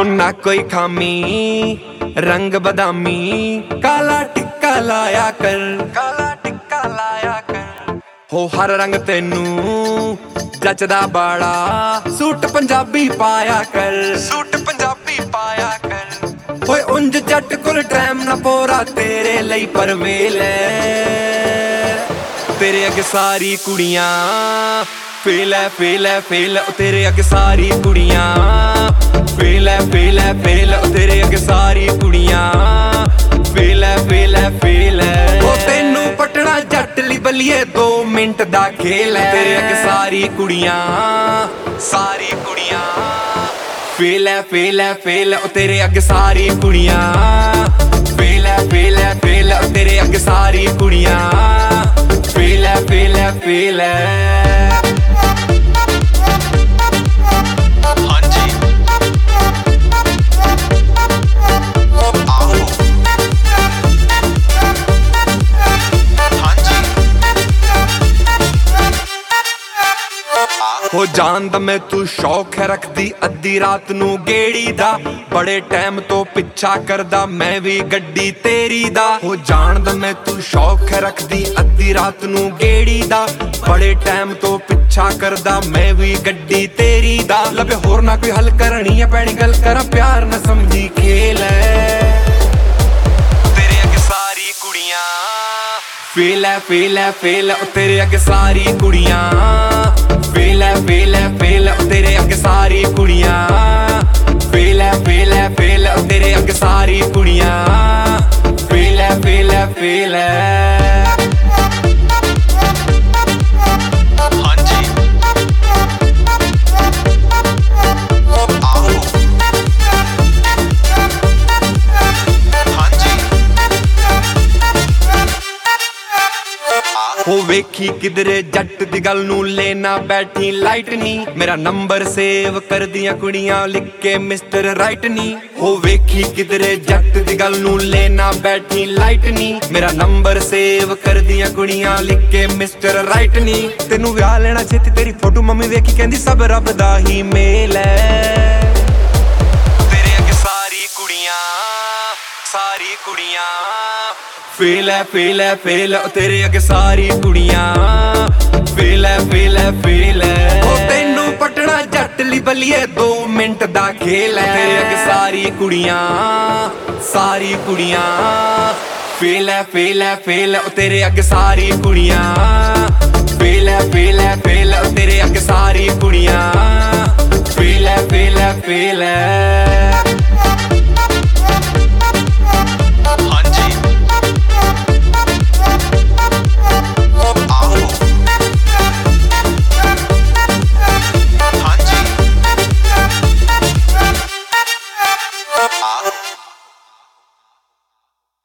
ना कोई खामी रंग बदामी काला टिक्का लाया कर, काला टिक्का लाया कर। हो हर रंग तेनू जचदा बाड़ा सूट पंजाबी पाया कर, सूट पंजाबी पाया कर। होए उंज जट कोल टाइम ना पोरा तेरे लई पर वेले तेरे अगे सारी कुड़ियां फेल है फेल है फेल। तेरे अगे सारी कुड़ियां फेल है फेल है फेल। तेरे अगे सारी कुड़ियां फेल है फेल है फेल है। ओ तेनू पटना जट ली बलिए 2 मिनट दा खेल है। तेरे अगे सारी कुड़ियां फेल है फेल है फेल। तेरे अगे सारी कुड़ियां फेल है फेल है फेल। तेरे अगे सारी कुड़ियां फेल है फेल है फेल है। हाँ जी आओ हाँ जी हो जानदा मैं तू शौक है रखदी अद्धी रात नू गेड़ी दा। बड़े टाइम तो पिछा करदा मैं भी गड्डी तेरी दा। हो जानदा मैं तू शौक है रखदी अद्धी रात नू गेड़ी दा। बड़े टाइम तो पिछा करदा मैं भी गड्डी तेरी दा। लबे होर ना कोई हल करनी है पैनी गल करा प्यार न समझी खेल है। तेरे अगे सारी कुड़ियां फेल है फेल है फेल। तेरे अगे सारी कुड़ियां फेल है फेल है फेल। तेरे अगे सारी कुड़ियां फेल है फेल है फेल। तेरे अगे सारी कुड़ियां फेल है फेल है फेल है। हाँ जी आओ हाँ जी हो वेखी किधरे जट दी गल नू लेना बैठी लाइट नी। मेरा नंबर सेव कर दिया कुड़ियां लिख के मिस्टर राइट नी। हो वेखी किधरे जट दी गल नू लेना बैठी लाइट नी। मेरा नंबर सेव कर दिया कुड़ियां लिख के मिस्टर राइट नी। तेनू विआह लेना छेती तेरी फोटो मम्मी वेखी कहंदी सब रब दा ही मेल है। तेरे अगे सारी कुड़ियां फेल है फेल है फेल। तेरे अगे सारी कुड़ियां फेल है फेल है फेल है। ओ तेनू पटना जट ली बलिए 2 मिनट दा खेल है। तेरे अगे सारी कुड़ियां फेल है फेल है फेल। तेरे अगे सारी कुड़ियां फेल है फेल है फेल। तेरे अगे सारी कुड़ियां फेल है फेल है फेल है।